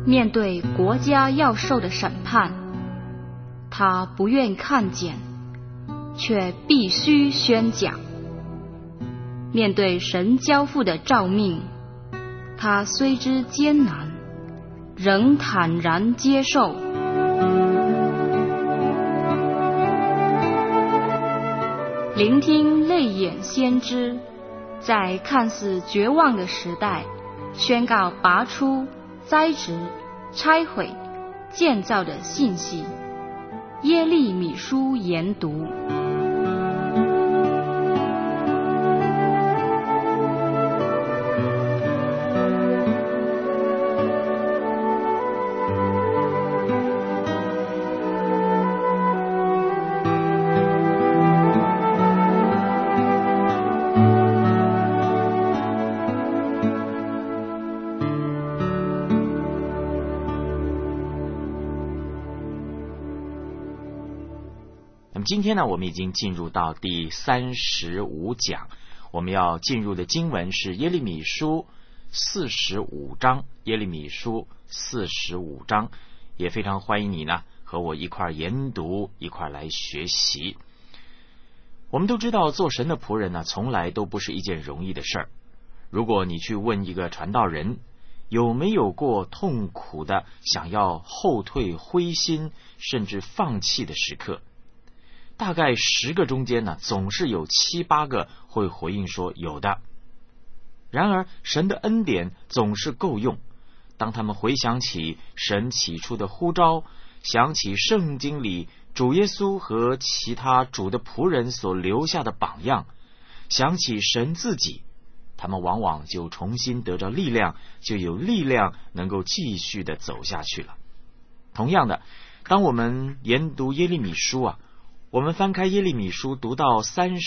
面对国家要受的审判，他不愿看见，却必须宣讲。面对神交付的召命，他虽知艰难，仍坦然接受。聆听泪眼先知，在看似绝望的时代，宣告拔出、栽植、拆毁、建造的信息。耶利米书研读。 今天呢，我们已经进入到第35讲，我们要进入的经文是耶利米书45章。耶利米书45章，也非常欢迎你呢和我一块研读，一块来学习。我们都知道，做神的仆人呢，从来都不是一件容易的事儿。如果你去问一个传道人，有没有过痛苦的想要后退、灰心，甚至放弃的时刻？大概10个中间呢，总是有7、8个会回应说有的。然而神的恩典总是够用，当他们回想起神起初的呼召，想起圣经里主耶稣和其他主的仆人所留下的榜样，想起神自己，他们往往就重新得着力量，就有力量能够继续的走下去了。同样的，当我们研读耶利米书啊，我们翻开耶利米书读到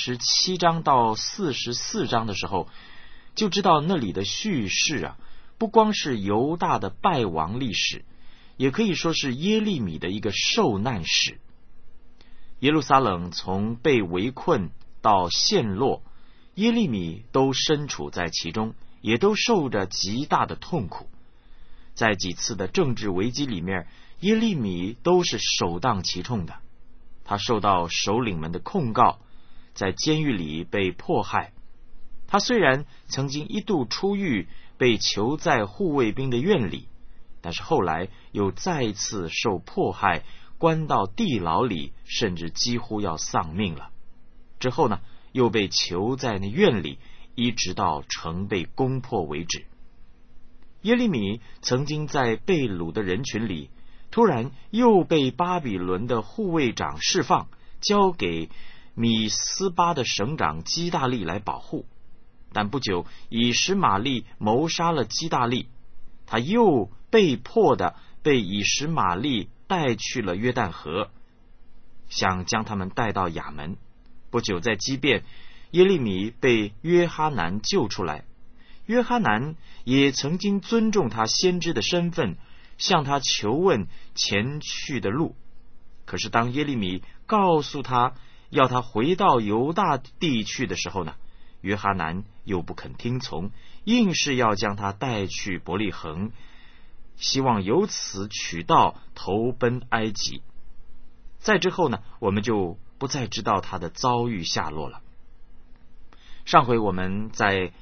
37章到44章的时候，就知道那里的叙事啊，不光是犹大的败亡历史，也可以说是耶利米的一个受难史。耶路撒冷从被围困到陷落，耶利米都身处在其中，也都受着极大的痛苦。在几次的政治危机里面，耶利米都是首当其冲的。他受到首领们的控告，在监狱里被迫害。他虽然曾经一度出狱，被囚在护卫兵的院里，但是后来又再次受迫害，关到地牢里，甚至几乎要丧命了。之后呢，又被囚在那院里，一直到城被攻破为止。耶利米曾经在被掳的人群里，突然又被巴比伦的护卫长释放，交给米斯巴的省长基大利来保护。但不久，以实玛利谋杀了基大利，他又被迫的被以实玛利带去了约旦河，想将他们带到亚门。不久，在基遍，耶利米被约哈南救出来。约哈南也曾经尊重他先知的身份，向他求问前去的路。可是当耶利米告诉他要他回到犹大地去的时候呢，约哈南又不肯听从，硬是要将他带去伯利恒，希望由此取道投奔埃及。再之后呢，我们就不再知道他的遭遇下落了。上回我们在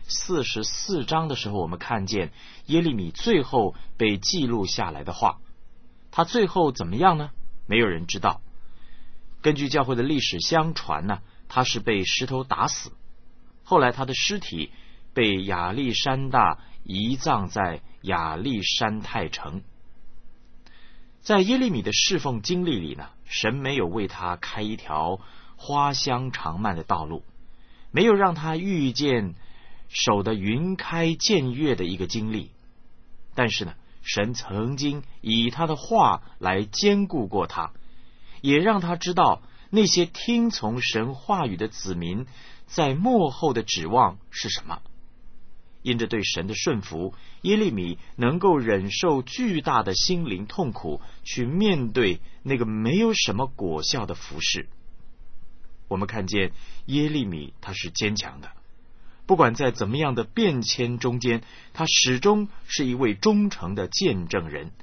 44章的时候，我们看见耶利米最后被记录下来的话，他最后怎么样呢？没有人知道。根据教会的历史相传呢，他是被石头打死，后来他的尸体被亚历山大移葬在亚历山太城。在耶利米的侍奉经历里呢，神没有为他开一条花香长漫的道路，没有让他遇见守得云开见月的一个经历。但是呢，神曾经以他的话来坚固过他，也让他知道那些听从神话语的子民在末后的指望是什么。因着对神的顺服，耶利米能够忍受巨大的心灵痛苦，去面对那个没有什么果效的服事。我们看见耶利米他是坚强的，不管在怎么样的变迁中间，他始终是一位忠诚的见证人，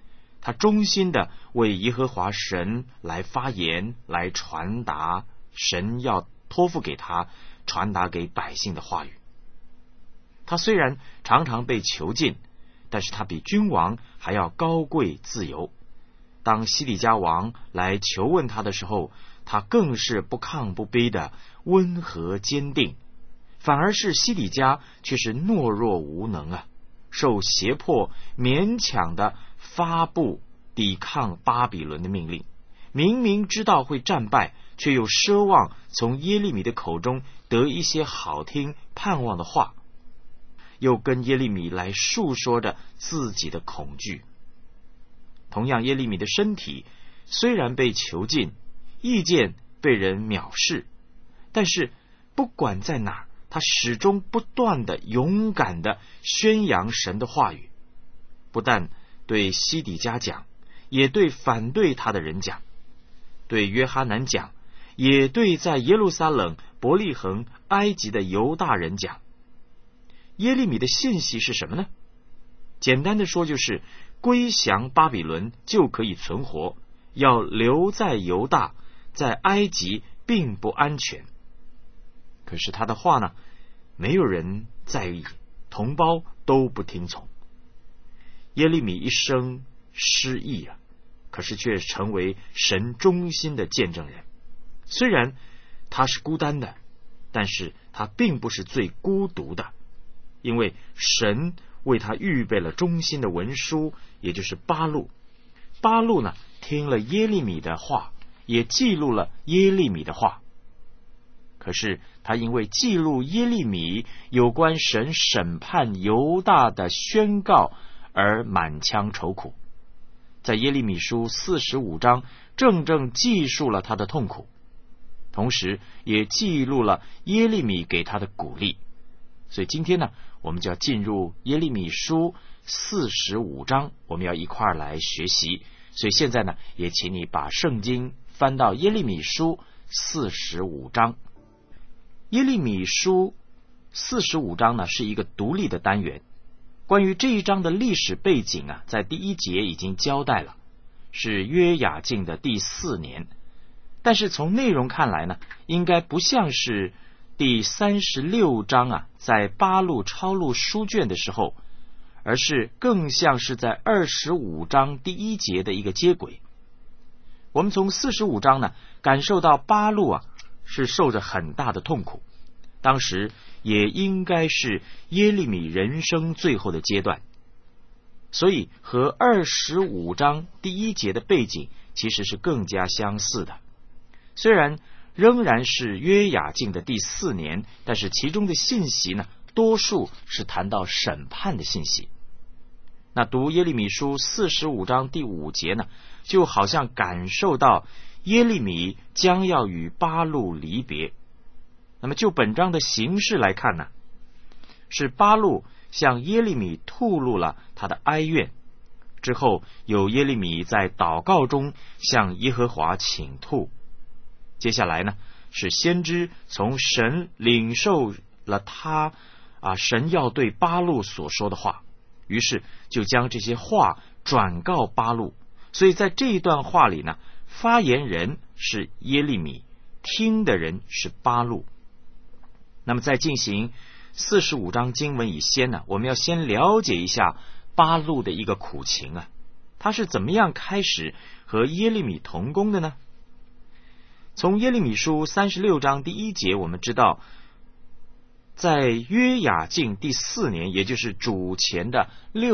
他忠心的为耶和华神来发言，来传达神要托付给他传达给百姓的话语。他虽然常常被囚禁，但是他比君王还要高贵自由。当西底家王来求问他的时候，他更是不亢不卑的温和坚定，反而是西底家却是懦弱无能啊，受胁迫勉强的发布抵抗巴比伦的命令，明明知道会战败，却又奢望从耶利米的口中得一些好听盼望的话，又跟耶利米来述说着自己的恐惧。同样，耶利米的身体虽然被囚禁，意见被人藐视，但是不管在哪儿，他始终不断的勇敢的宣扬神的话语，不但对西底家讲，也对反对他的人讲，对约哈南讲，也对在耶路撒冷、伯利恒、埃及的犹大人讲。耶利米的信息是什么呢？简单的说，就是归降巴比伦就可以存活，要留在犹大，在埃及并不安全。可是他的话呢，没有人在意，同胞都不听从。耶利米一生失意啊，可是却成为神忠心的见证人。虽然他是孤单的，但是他并不是最孤独的，因为神为他预备了忠心的文书，也就是巴录。巴录呢，听了耶利米的话，也记录了耶利米的话。可是他因为记录耶利米有关神审判犹大的宣告而满腔愁苦，在耶利米书45章正正记述了他的痛苦，同时也记录了耶利米给他的鼓励。所以今天呢，我们就要进入耶利米书45章，我们要一块儿来学习。所以现在呢，也请你把圣经翻到耶利米书45章。耶利米书45章呢，是一个独立的单元。关于这一章的历史背景啊，在第1节已经交代了，是约雅敬的第4年。但是从内容看来呢，应该不像是第36章啊，在巴录抄录书卷的时候，而是更像是在25章第1节的一个接轨。我们从45章呢，感受到巴录啊是受着很大的痛苦，当时也应该是耶利米人生最后的阶段，所以和25章第1节的背景其实是更加相似的。虽然仍然是约雅敬的第4年，但是其中的信息呢，多数是谈到审判的信息。那读耶利米书45章第5节呢，就好像感受到耶利米将要与巴录离别。那么就本章的形式来看呢，是巴录向耶利米吐露了他的哀怨，之后有耶利米在祷告中向耶和华倾吐。接下来呢，是先知从神领受了他神要对巴录所说的话，于是就将这些话转告巴录。所以在这一段话里呢，发言人是耶利米，听的人是巴录。那么在进行45章经文以先呢，我们要先了解一下巴录的一个苦情啊，他是怎么样开始和耶利米同工的呢？从耶利米书36章第1节，我们知道在约雅敬第4年，也就是主前的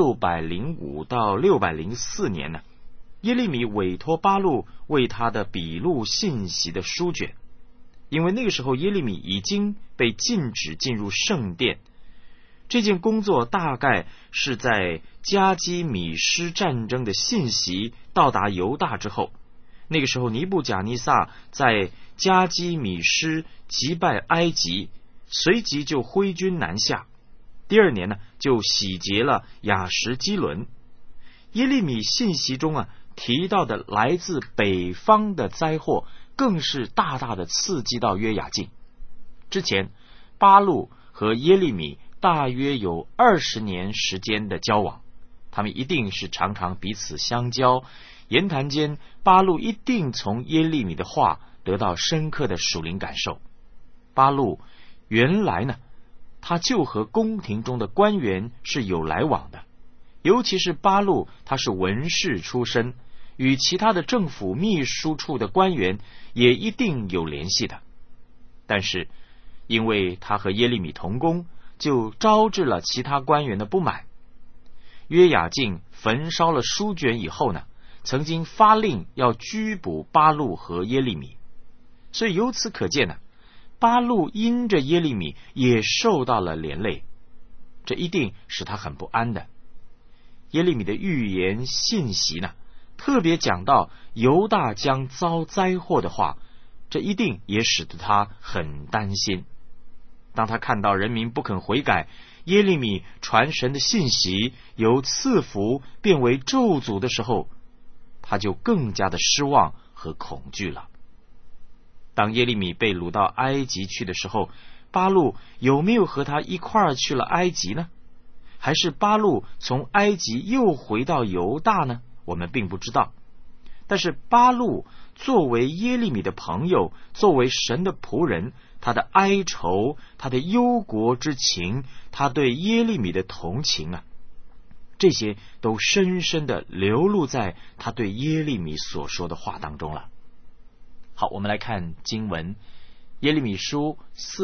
605到604年呢，耶利米委托巴录为他的笔录信息的书卷。因为那个时候耶利米已经被禁止进入圣殿，这件工作大概是在加基米施战争的信息到达犹大之后。那个时候尼布甲尼撒在加基米施击败埃及，随即就挥军南下。第2年呢，就洗劫了亚什基伦。耶利米信息中提到的来自北方的灾祸，更是大大的刺激到约雅敬。之前巴录和耶利米大约有20年时间的交往， 他们一定是常常彼此相交，言谈间巴录一定从耶利米的话得到深刻的属灵感受。巴录原来呢，他就和宫廷中的官员是有来往的，尤其是巴录他是文士出身，与其他的政府秘书处的官员也一定有联系的。但是因为他和耶利米同工，就招致了其他官员的不满。约雅敬焚烧了书卷以后呢，曾经发令要拘捕巴录和耶利米，所以由此可见呢，巴录因着耶利米也受到了连累，这一定使他很不安的。耶利米的预言信息呢，特别讲到犹大将遭灾祸的话，这一定也使得他很担心。当他看到人民不肯悔改，耶利米传神的信息由赐福变为咒诅的时候，他就更加的失望和恐惧了。当耶利米被掳到埃及去的时候，巴录有没有和他一块儿去了埃及呢？还是巴录从埃及又回到犹大呢？我们并不知道。但是巴录作为耶利米的朋友，作为神的仆人，他的哀愁，他的忧国之情，他对耶利米的同情啊，这些都深深的流露在他对耶利米所说的话当中了。好，我们来看经文，耶利米书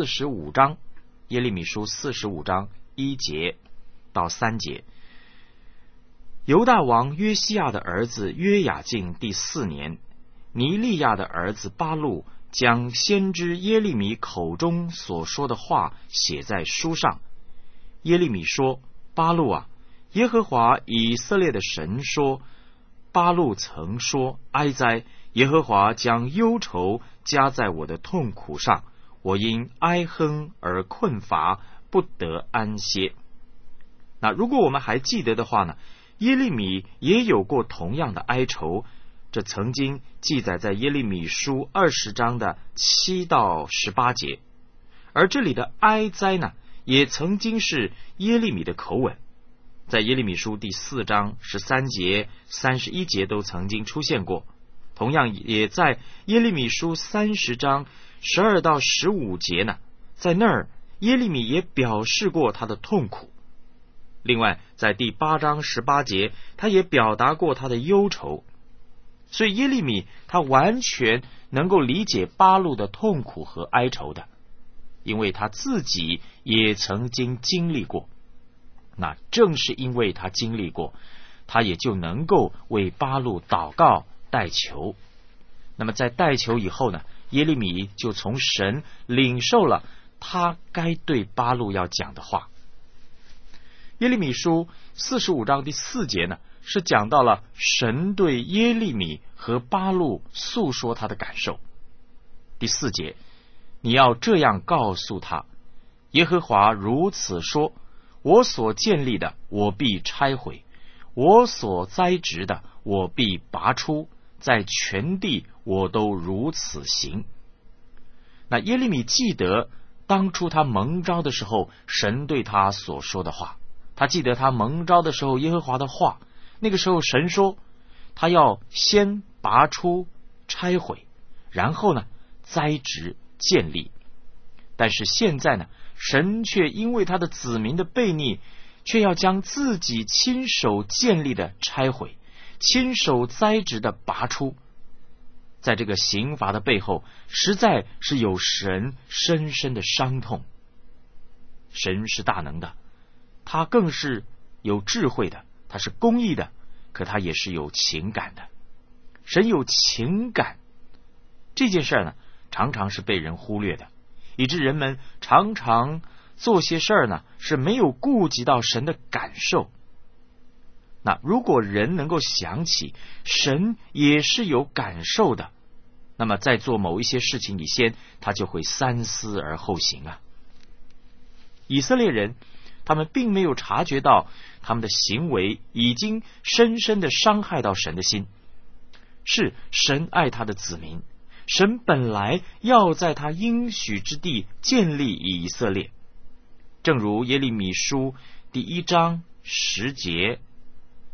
45章，耶利米书45章1节到3节。犹大王约西亚的儿子约雅敬第4年，尼利亚的儿子巴录将先知耶利米口中所说的话写在书上。耶利米说：巴录啊，耶和华以色列的神说，巴录曾说，哀哉，耶和华将忧愁加在我的痛苦上，我因哀哼而困乏，不得安歇。那如果我们还记得的话呢，耶利米也有过同样的哀愁，这曾经记载在耶利米书20章的7到18节。而这里的哀哉呢，也曾经是耶利米的口吻，在耶利米书第4章13节、31节都曾经出现过，同样也在耶利米书30章12到15节呢，在那儿耶利米也表示过他的痛苦。另外在第8章18节，他也表达过他的忧愁。所以耶利米他完全能够理解巴录的痛苦和哀愁的，因为他自己也曾经经历过。那正是因为他经历过，他也就能够为巴录祷告代求。那么在代求以后呢，耶利米就从神领受了他该对巴录要讲的话。耶利米书45章第4节呢，是讲到了神对耶利米和巴录诉说他的感受。第4节，你要这样告诉他，耶和华如此说，我所建立的我必拆毁，我所栽植的我必拔出，在全地我都如此行。那耶利米记得当初他蒙召的时候，神对他所说的话，他记得他蒙召的时候耶和华的话，那个时候神说他要先拔出拆毁，然后呢栽植建立。但是现在呢，神却因为他的子民的悖逆，却要将自己亲手建立的拆毁，亲手栽植的拔出。在这个刑罚的背后，实在是有神深深的伤痛。神是大能的，他更是有智慧的，他是公义的，可他也是有情感的。神有情感这件事呢，常常是被人忽略的，以致人们常常做些事呢，是没有顾及到神的感受。那如果人能够想起神也是有感受的，那么在做某一些事情以前，他就会三思而后行啊。以色列人他们并没有察觉到他们的行为已经深深的伤害到神的心。是神爱他的子民，神本来要在他应许之地建立以色列。正如耶利米书第1章10节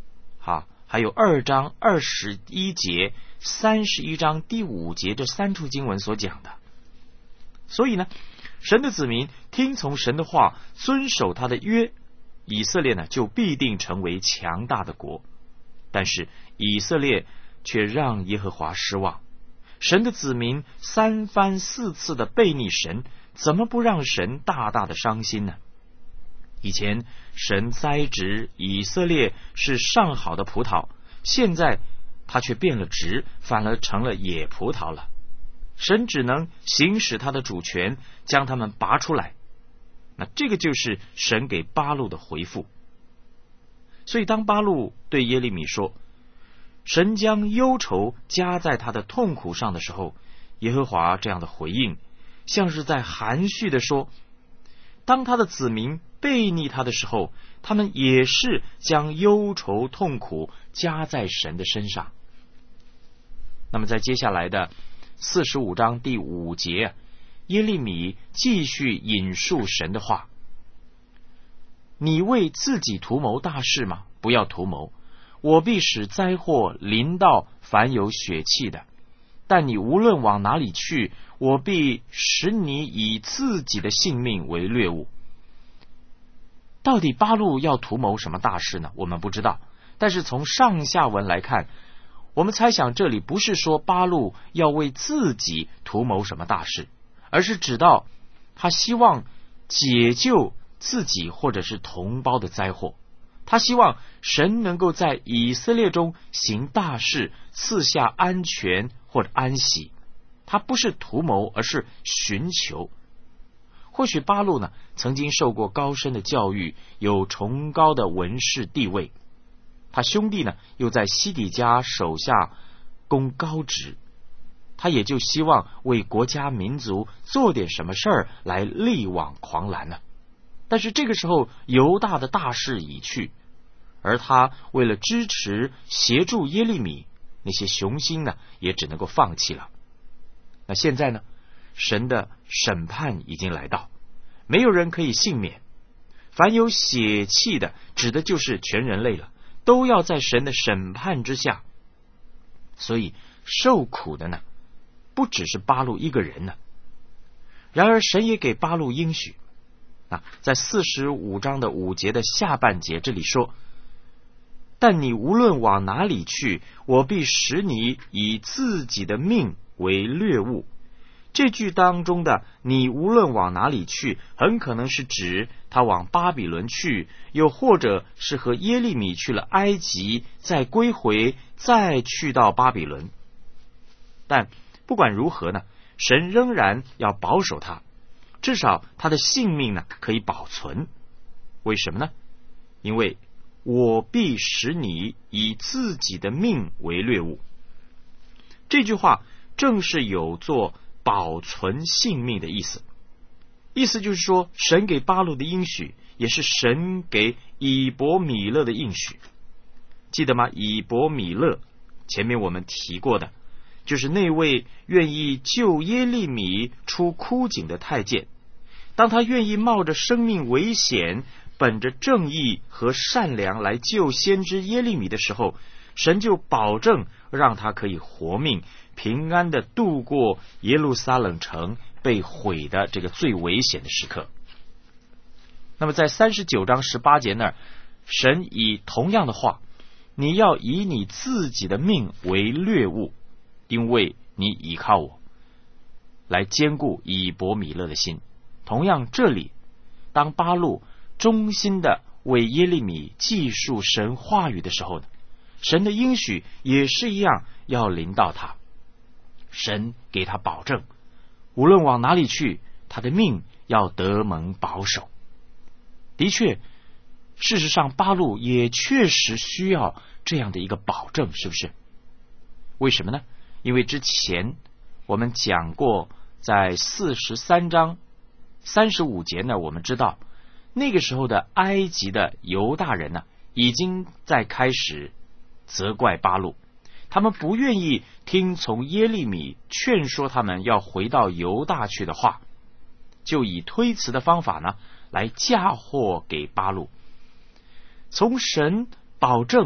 还有2章21节、31章第5节这3处经文所讲的。所以呢，神的子民听从神的话，遵守他的约，以色列呢就必定成为强大的国。但是以色列却让耶和华失望，神的子民3番4次的悖逆神，怎么不让神大大的伤心呢？以前神栽植以色列是上好的葡萄，现在他却变了质，反而成了野葡萄了。神只能行使他的主权，将他们拔出来。那这个就是神给巴录的回复。所以当巴录对耶利米说神将忧愁加在他的痛苦上的时候，耶和华这样的回应像是在含蓄的说，当他的子民悖逆他的时候，他们也是将忧愁痛苦加在神的身上。那么在接下来的45章第5节，耶利米继续引述神的话，你为自己图谋大事吗？不要图谋，我必使灾祸临到凡有血气的，但你无论往哪里去，我必使你以自己的性命为掠物。到底巴录要图谋什么大事呢？我们不知道，但是从上下文来看，我们猜想这里不是说巴录要为自己图谋什么大事，而是指到他希望解救自己或者是同胞的灾祸。他希望神能够在以色列中行大事，赐下安全或者安息。他不是图谋，而是寻求。或许巴录呢曾经受过高深的教育，有崇高的文士地位，他兄弟呢又在西底家手下供高职，他也就希望为国家民族做点什么事儿来力挽狂澜呢。但是这个时候犹大的大势已去，而他为了支持协助耶利米，那些雄心呢也只能够放弃了。那现在呢，神的审判已经来到，没有人可以幸免。凡有血气的，指的就是全人类了，都要在神的审判之下。所以受苦的呢，不只是巴录一个人呢。然而神也给巴录应许，在45章的5节的下半节，这里说，但你无论往哪里去，我必使你以自己的命为掠物。这句当中的你无论往哪里去，很可能是指他往巴比伦去，又或者是和耶利米去了埃及，再归回，再去到巴比伦。但不管如何呢，神仍然要保守他，至少他的性命呢可以保存。为什么呢？因为我必使你以自己的命为掠物。这句话正是有做保存性命的意思。意思就是说，神给巴录的应许也是神给以伯米勒的应许。记得吗？以伯米勒前面我们提过的，就是那位愿意救耶利米出枯井的太监。当他愿意冒着生命危险，本着正义和善良来救先知耶利米的时候，神就保证让他可以活命，平安的度过耶路撒冷城被毁的这个最危险的时刻。那么在39章18节那儿，神以同样的话，你要以你自己的命为掠物，因为你倚靠我，来坚固以伯米勒的心。同样这里，当巴录忠心的为耶利米记述神话语的时候呢，神的应许也是一样要临到他。神给他保证，无论往哪里去，他的命要得蒙保守。的确，事实上巴录也确实需要这样的一个保证，是不是？为什么呢？因为之前我们讲过，在43章35节呢，我们知道那个时候的埃及的犹大人呢，已经在开始责怪巴录，他们不愿意听从耶利米劝说他们要回到犹大去的话，就以推辞的方法呢来嫁祸给巴录。从神保证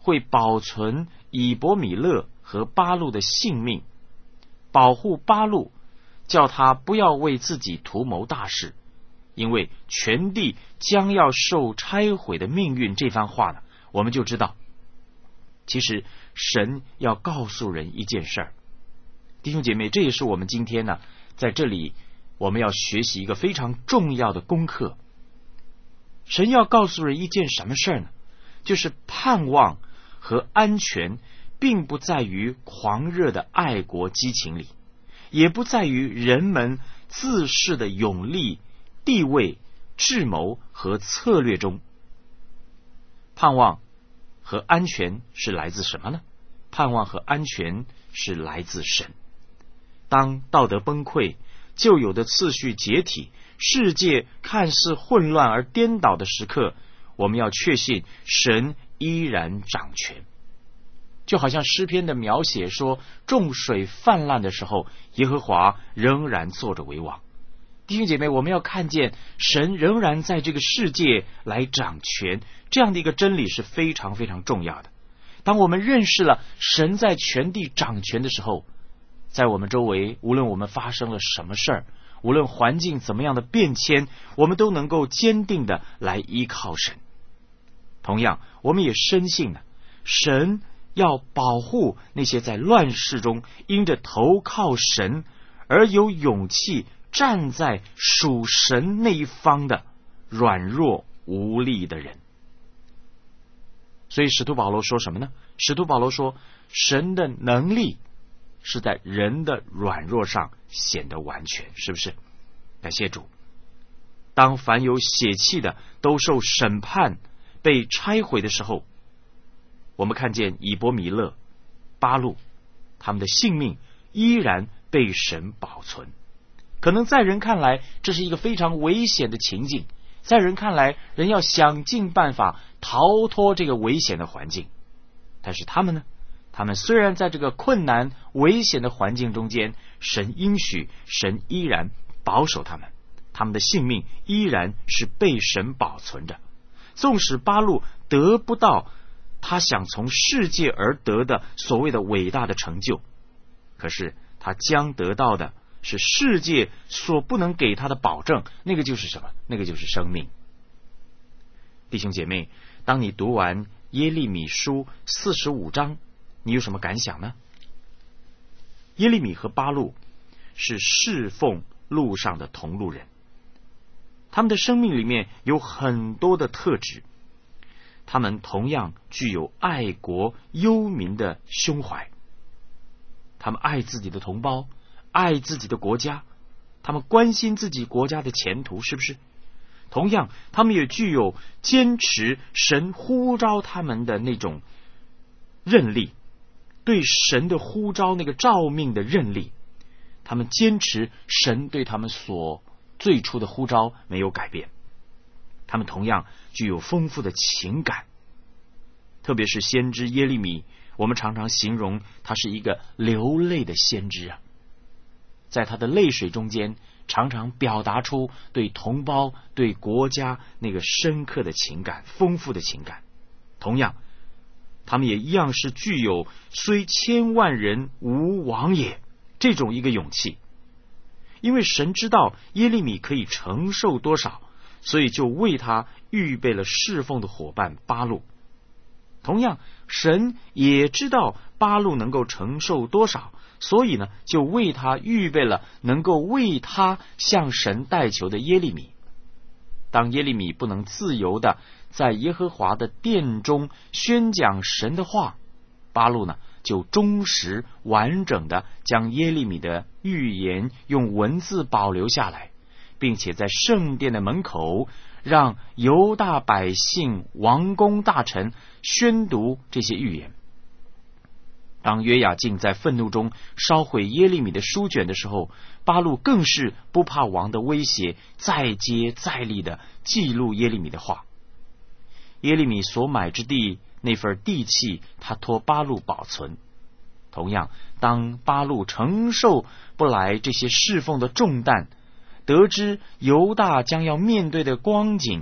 会保存以伯米勒和巴录的性命，保护巴录，叫他不要为自己图谋大事，因为全地将要受拆毁的命运。这番话呢，我们就知道，其实神要告诉人一件事儿。弟兄姐妹，这也是我们今天呢，在这里我们要学习一个非常重要的功课。神要告诉人一件什么事儿呢？就是盼望和安全并不在于狂热的爱国激情里，也不在于人们自恃的勇力、地位、智谋和策略中。盼望和安全是来自什么呢？盼望和安全是来自神。当道德崩溃，旧有的次序解体，世界看似混乱而颠倒的时刻，我们要确信神依然掌权。就好像诗篇的描写说，众水泛滥的时候，耶和华仍然坐着为王。弟兄姐妹，我们要看见神仍然在这个世界来掌权，这样的一个真理是非常非常重要的。当我们认识了神在全地掌权的时候，在我们周围，无论我们发生了什么事儿，无论环境怎么样的变迁，我们都能够坚定的来依靠神。同样，我们也深信呢，神要保护那些在乱世中因着投靠神而有勇气站在属神那一方的软弱无力的人。所以使徒保罗说什么呢？使徒保罗说，神的能力是在人的软弱上显得完全，是不是？感谢主。当凡有血气的都受审判被拆毁的时候，我们看见以伯米勒、巴录他们的性命依然被神保存。可能在人看来这是一个非常危险的情境，在人看来人要想尽办法逃脱这个危险的环境，但是他们呢，他们虽然在这个困难危险的环境中间，神应许，神依然保守他们，他们的性命依然是被神保存着。纵使巴录得不到他想从世界而得的所谓的伟大的成就，可是他将得到的是世界所不能给他的保证，那个就是什么？那个就是生命。弟兄姐妹，当你读完耶利米书45章，你有什么感想呢？耶利米和巴录是侍奉路上的同路人，他们的生命里面有很多的特质，他们同样具有爱国忧民的胸怀，他们爱自己的同胞，爱自己的国家，他们关心自己国家的前途，是不是？同样，他们也具有坚持神呼召他们的那种韧力，对神的呼召那个召命的韧力，他们坚持神对他们所最初的呼召没有改变。他们同样具有丰富的情感，特别是先知耶利米，我们常常形容他是一个流泪的先知啊，在他的泪水中间常常表达出对同胞对国家那个深刻的情感，丰富的情感。同样他们也一样是具有虽千万人吾往也这种一个勇气，因为神知道耶利米可以承受多少，所以就为他预备了侍奉的伙伴巴录。同样神也知道巴录能够承受多少，所以呢就为他预备了能够为他向神代求的耶利米。当耶利米不能自由的在耶和华的殿中宣讲神的话，巴录呢就忠实完整的将耶利米的预言用文字保留下来，并且在圣殿的门口让犹大百姓王公大臣宣读这些预言。当约雅敬在愤怒中烧毁耶利米的书卷的时候，巴录更是不怕王的威胁，再接再厉的记录耶利米的话。耶利米所买之地那份地契，他托巴录保存。同样，当巴录承受不来这些侍奉的重担，得知犹大将要面对的光景，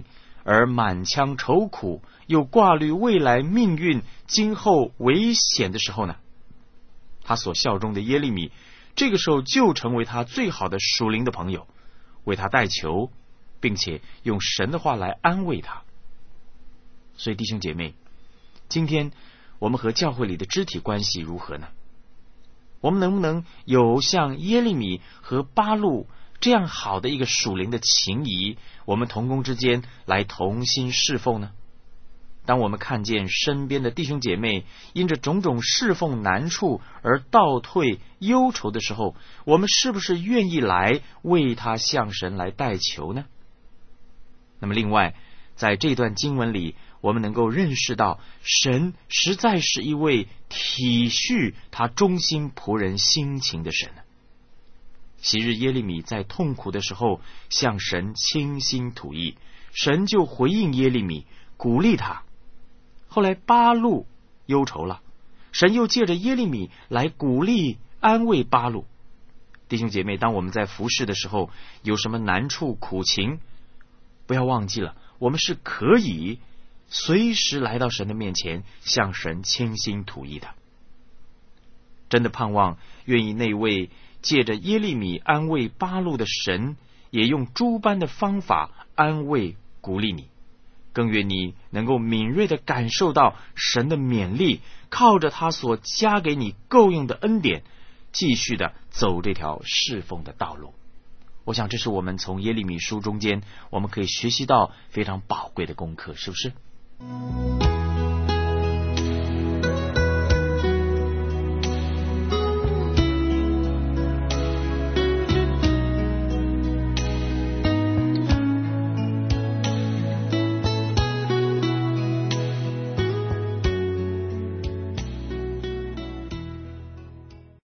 而满腔愁苦，又挂虑未来命运今后危险的时候呢，他所效忠的耶利米这个时候就成为他最好的属灵的朋友，为他代求，并且用神的话来安慰他。所以弟兄姐妹，今天我们和教会里的肢体关系如何呢？我们能不能有像耶利米和巴录这样好的一个属灵的情谊，我们同工之间来同心侍奉呢？当我们看见身边的弟兄姐妹因着种种侍奉难处而倒退忧愁的时候，我们是不是愿意来为他向神来代求呢？那么另外，在这段经文里，我们能够认识到神实在是一位体恤他忠心仆人心情的神。昔日耶利米在痛苦的时候向神倾心吐意，神就回应耶利米，鼓励他。后来巴录忧愁了，神又借着耶利米来鼓励安慰巴录。弟兄姐妹，当我们在服侍的时候有什么难处苦情，不要忘记了，我们是可以随时来到神的面前，向神倾心吐意的。真的盼望愿意那位借着耶利米安慰巴录的神，也用诸般的方法安慰鼓励你，更愿你能够敏锐地感受到神的勉励，靠着他所加给你够用的恩典，继续的走这条侍奉的道路。我想这是我们从耶利米书中间我们可以学习到非常宝贵的功课，是不是？